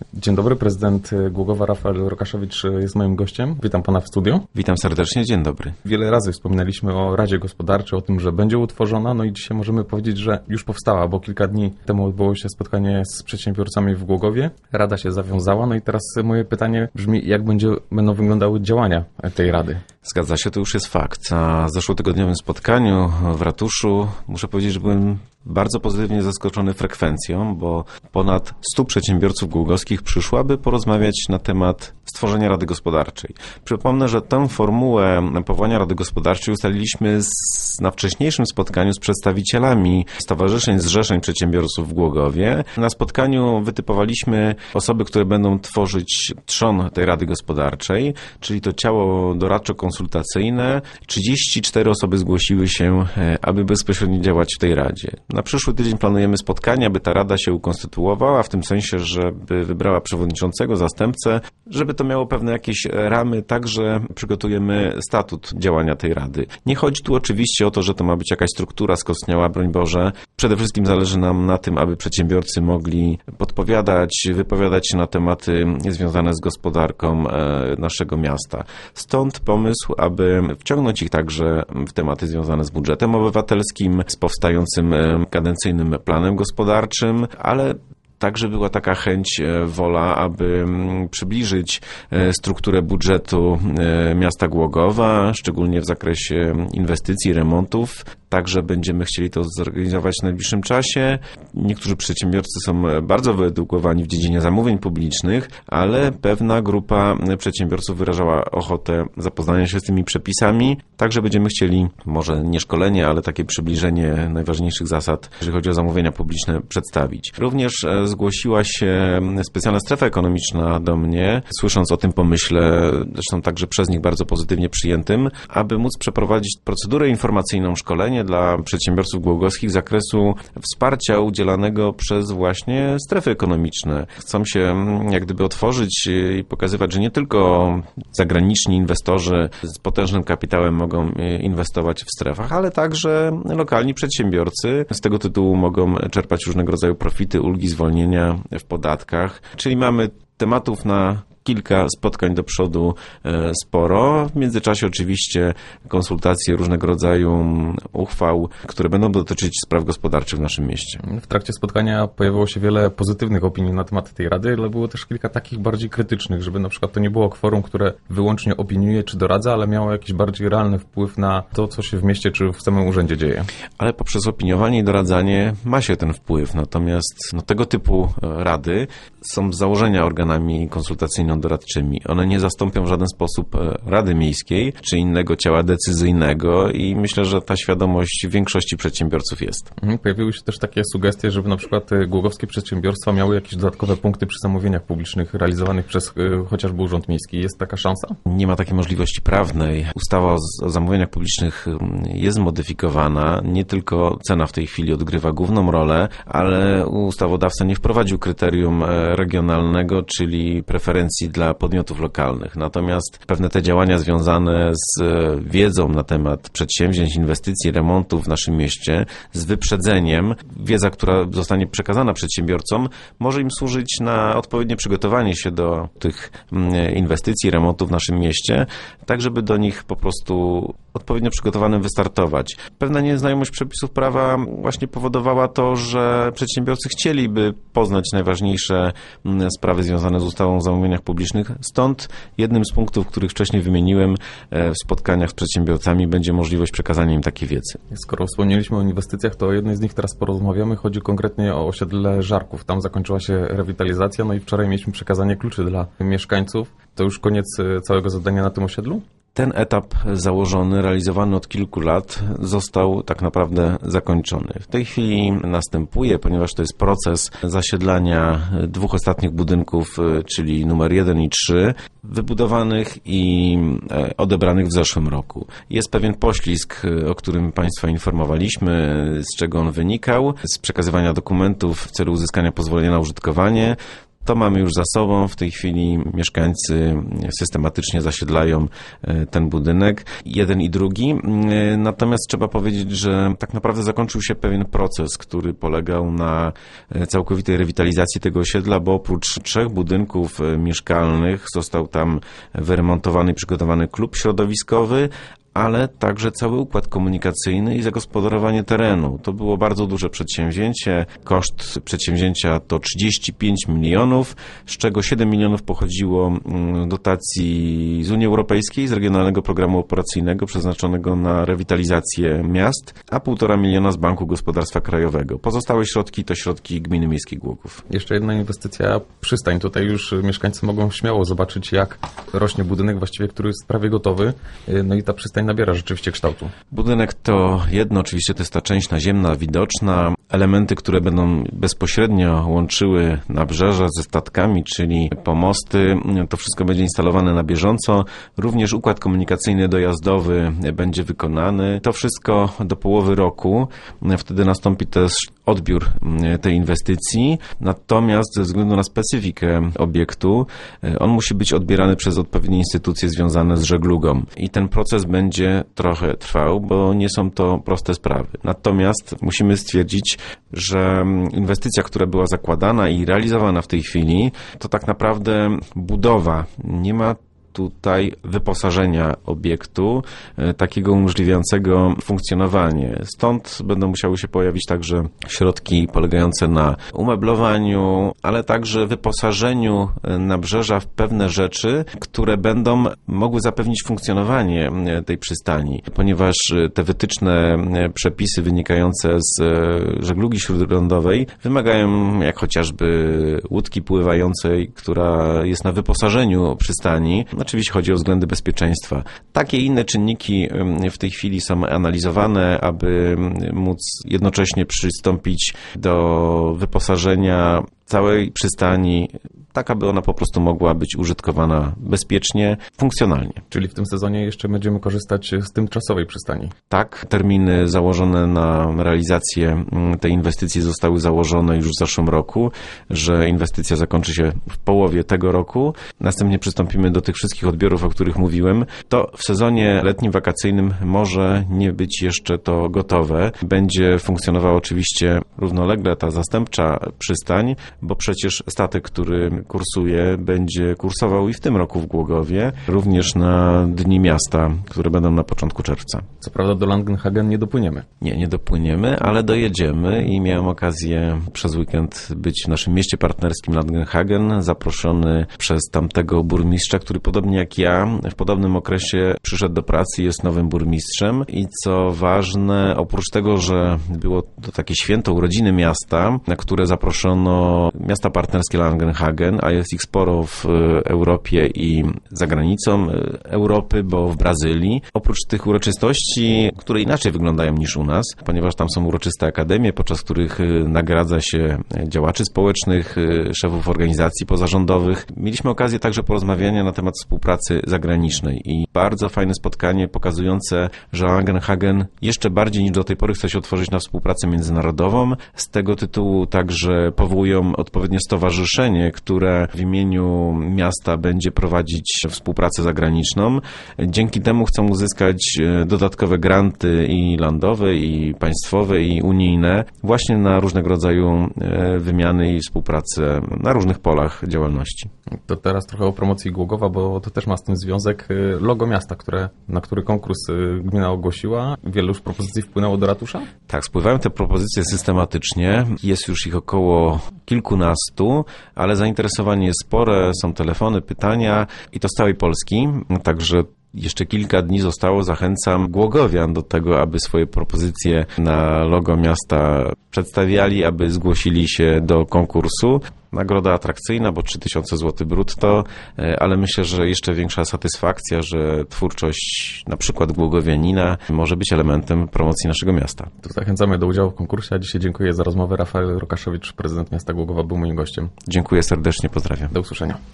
Dzień dobry, prezydent Głogowa Rafael Rokaszewicz jest moim gościem. Witam pana w studiu. Witam serdecznie, dzień dobry. Wiele razy wspominaliśmy o Radzie Gospodarczej, o tym, że będzie utworzona, no i dzisiaj możemy powiedzieć, że już powstała, bo kilka dni temu odbyło się spotkanie z przedsiębiorcami w Głogowie. Rada się zawiązała, no i teraz moje pytanie brzmi, jak będą wyglądały działania tej Rady? Zgadza się, to już jest fakt. Na zeszłotygodniowym spotkaniu w ratuszu muszę powiedzieć, że byłem bardzo pozytywnie zaskoczony frekwencją, bo ponad 100 przedsiębiorców głogowskich przyszło, aby porozmawiać na temat stworzenia Rady Gospodarczej. Przypomnę, że tę formułę powołania Rady Gospodarczej ustaliliśmy na wcześniejszym spotkaniu z przedstawicielami stowarzyszeń, zrzeszeń przedsiębiorców w Głogowie. Na spotkaniu wytypowaliśmy osoby, które będą tworzyć trzon tej Rady Gospodarczej, czyli to ciało doradczo-konsultacyjne. 34 osoby zgłosiły się, aby bezpośrednio działać w tej Radzie. Na przyszły tydzień planujemy spotkanie, aby ta Rada się ukonstytuowała, w tym sensie, żeby wybrała przewodniczącego, zastępcę, żeby to miało pewne jakieś ramy, także przygotujemy statut działania tej Rady. Nie chodzi tu oczywiście o to, że to ma być jakaś struktura skostniała, broń Boże. Przede wszystkim zależy nam na tym, aby przedsiębiorcy mogli podpowiadać, wypowiadać się na tematy związane z gospodarką naszego miasta. Stąd pomysł, aby wciągnąć ich także w tematy związane z budżetem obywatelskim, z powstającym kadencyjnym planem gospodarczym, ale także była taka chęć, wola, aby przybliżyć strukturę budżetu miasta Głogowa, szczególnie w zakresie inwestycji, remontów. Także będziemy chcieli to zorganizować w najbliższym czasie. Niektórzy przedsiębiorcy są bardzo wyedukowani w dziedzinie zamówień publicznych, ale pewna grupa przedsiębiorców wyrażała ochotę zapoznania się z tymi przepisami. Także będziemy chcieli, może nie szkolenie, ale takie przybliżenie najważniejszych zasad, jeżeli chodzi o zamówienia publiczne, przedstawić. Również zgłosiła się specjalna strefa ekonomiczna do mnie, słysząc o tym pomyśle, zresztą także przez nich bardzo pozytywnie przyjętym, aby móc przeprowadzić procedurę informacyjną, szkolenie dla przedsiębiorców głogowskich z zakresu wsparcia udzielanego przez właśnie strefy ekonomiczne. Chcą się jak gdyby otworzyć i pokazywać, że nie tylko zagraniczni inwestorzy z potężnym kapitałem mogą inwestować w strefach, ale także lokalni przedsiębiorcy z tego tytułu mogą czerpać różnego rodzaju profity, ulgi, zwolnienia w podatkach. Czyli mamy tematów na kilka spotkań do przodu sporo. W międzyczasie oczywiście konsultacje różnego rodzaju uchwał, które będą dotyczyć spraw gospodarczych w naszym mieście. W trakcie spotkania pojawiło się wiele pozytywnych opinii na temat tej Rady, ale było też kilka takich bardziej krytycznych, żeby na przykład to nie było kworum, które wyłącznie opiniuje czy doradza, ale miało jakiś bardziej realny wpływ na to, co się w mieście czy w samym urzędzie dzieje. Ale poprzez opiniowanie i doradzanie ma się ten wpływ. Natomiast tego typu rady są z założenia organami konsultacyjno-doradczymi. One nie zastąpią w żaden sposób Rady Miejskiej czy innego ciała decyzyjnego i myślę, że ta świadomość większości przedsiębiorców jest. Pojawiły się też takie sugestie, żeby na przykład głogowskie przedsiębiorstwa miały jakieś dodatkowe punkty przy zamówieniach publicznych realizowanych przez chociażby Urząd Miejski. Jest taka szansa? Nie ma takiej możliwości prawnej. Ustawa o zamówieniach publicznych jest zmodyfikowana. Nie tylko cena w tej chwili odgrywa główną rolę, ale ustawodawca nie wprowadził kryterium regionalnego, czyli preferencji dla podmiotów lokalnych. Natomiast pewne te działania związane z wiedzą na temat przedsięwzięć, inwestycji, remontów w naszym mieście, z wyprzedzeniem, wiedza, która zostanie przekazana przedsiębiorcom, może im służyć na odpowiednie przygotowanie się do tych inwestycji, remontów w naszym mieście, tak żeby do nich po prostu odpowiednio przygotowanym wystartować. Pewna nieznajomość przepisów prawa właśnie powodowała to, że przedsiębiorcy chcieliby poznać najważniejsze sprawy związane z ustawą o zamówieniach publicznych. Stąd jednym z punktów, których wcześniej wymieniłem w spotkaniach z przedsiębiorcami, będzie możliwość przekazania im takiej wiedzy. Skoro wspomnieliśmy o inwestycjach, to o jednej z nich teraz porozmawiamy. Chodzi konkretnie o osiedle Żarków. Tam zakończyła się rewitalizacja, no i wczoraj mieliśmy przekazanie kluczy dla mieszkańców. To już koniec całego zadania na tym osiedlu? Ten etap założony, realizowany od kilku lat, został tak naprawdę zakończony. W tej chwili następuje, ponieważ to jest proces zasiedlania dwóch ostatnich budynków, czyli numer 1 i 3, wybudowanych i odebranych w zeszłym roku. Jest pewien poślizg, o którym Państwa informowaliśmy, z czego on wynikał, z przekazywania dokumentów w celu uzyskania pozwolenia na użytkowanie. To mamy już za sobą. W tej chwili mieszkańcy systematycznie zasiedlają ten budynek, jeden i drugi. Natomiast trzeba powiedzieć, że tak naprawdę zakończył się pewien proces, który polegał na całkowitej rewitalizacji tego osiedla, bo oprócz 3 budynków mieszkalnych został tam wyremontowany i przygotowany klub środowiskowy, ale także cały układ komunikacyjny i zagospodarowanie terenu. To było bardzo duże przedsięwzięcie. Koszt przedsięwzięcia to 35 milionów, z czego 7 milionów pochodziło dotacji z Unii Europejskiej, z Regionalnego Programu Operacyjnego przeznaczonego na rewitalizację miast, a 1,5 miliona z Banku Gospodarstwa Krajowego. Pozostałe środki to środki Gminy Miejskiej Głogów. Jeszcze jedna inwestycja, przystań. Tutaj już mieszkańcy mogą śmiało zobaczyć, jak rośnie budynek, właściwie który jest prawie gotowy. No i ta przystań nabiera rzeczywiście kształtu. Budynek to jedno, oczywiście to jest ta część naziemna, widoczna. Elementy, które będą bezpośrednio łączyły nabrzeża ze statkami, czyli pomosty, to wszystko będzie instalowane na bieżąco. Również układ komunikacyjny dojazdowy będzie wykonany. To wszystko do połowy roku. Wtedy nastąpi też odbiór tej inwestycji. Natomiast ze względu na specyfikę obiektu, on musi być odbierany przez odpowiednie instytucje związane z żeglugą. I ten proces będzie trochę trwał, bo nie są to proste sprawy. Natomiast musimy stwierdzić, że inwestycja, która była zakładana i realizowana w tej chwili, to tak naprawdę budowa. Nie ma tutaj wyposażenia obiektu, takiego umożliwiającego funkcjonowanie. Stąd będą musiały się pojawić także środki polegające na umeblowaniu, ale także wyposażeniu nabrzeża w pewne rzeczy, które będą mogły zapewnić funkcjonowanie tej przystani, ponieważ te wytyczne przepisy wynikające z żeglugi śródlądowej wymagają, jak chociażby łódki pływającej, która jest na wyposażeniu przystani. Oczywiście chodzi o względy bezpieczeństwa. Takie inne czynniki w tej chwili są analizowane, aby móc jednocześnie przystąpić do wyposażenia całej przystani, tak aby ona po prostu mogła być użytkowana bezpiecznie, funkcjonalnie. Czyli w tym sezonie jeszcze będziemy korzystać z tymczasowej przystani. Tak, terminy założone na realizację tej inwestycji zostały założone już w zeszłym roku, że inwestycja zakończy się w połowie tego roku. Następnie przystąpimy do tych wszystkich odbiorów, o których mówiłem. To w sezonie letnim, wakacyjnym może nie być jeszcze to gotowe. Będzie funkcjonowała oczywiście równolegle ta zastępcza przystań, bo przecież statek, który kursuje, będzie kursował i w tym roku w Głogowie, również na Dni Miasta, które będą na początku czerwca. Co prawda do Langenhagen nie dopłyniemy. Nie dopłyniemy, ale dojedziemy i miałem okazję przez weekend być w naszym mieście partnerskim Langenhagen, zaproszony przez tamtego burmistrza, który podobnie jak ja w podobnym okresie przyszedł do pracy, jest nowym burmistrzem i co ważne, oprócz tego, że było to takie święto urodziny miasta, na które zaproszono miasta partnerskie Langenhagen, a jest ich sporo w Europie i za granicą Europy, bo w Brazylii. Oprócz tych uroczystości, które inaczej wyglądają niż u nas, ponieważ tam są uroczyste akademie, podczas których nagradza się działaczy społecznych, szefów organizacji pozarządowych. Mieliśmy okazję także porozmawiania na temat współpracy zagranicznej i bardzo fajne spotkanie pokazujące, że Langenhagen jeszcze bardziej niż do tej pory chce się otworzyć na współpracę międzynarodową. Z tego tytułu także powołują odpowiednie stowarzyszenie, które w imieniu miasta będzie prowadzić współpracę zagraniczną. Dzięki temu chcą uzyskać dodatkowe granty i landowe, i państwowe, i unijne właśnie na różnego rodzaju wymiany i współpracę na różnych polach działalności. To teraz trochę o promocji Głogowa, bo to też ma z tym związek. Logo miasta, na który konkurs gmina ogłosiła. Wiele już propozycji wpłynęło do ratusza? Tak, spływają te propozycje systematycznie. Jest już ich około kilkunastu, ale zainteresowanie jest spore, są telefony, pytania i to z całej Polski, także jeszcze kilka dni zostało. Zachęcam głogowian do tego, aby swoje propozycje na logo miasta przedstawiali, aby zgłosili się do konkursu. Nagroda atrakcyjna, bo 3000 zł brutto, ale myślę, że jeszcze większa satysfakcja, że twórczość na przykład głogowianina może być elementem promocji naszego miasta. To zachęcamy do udziału w konkursie, a dzisiaj dziękuję za rozmowę. Rafael Rokaszewicz, prezydent miasta Głogowa, był moim gościem. Dziękuję serdecznie, pozdrawiam. Do usłyszenia.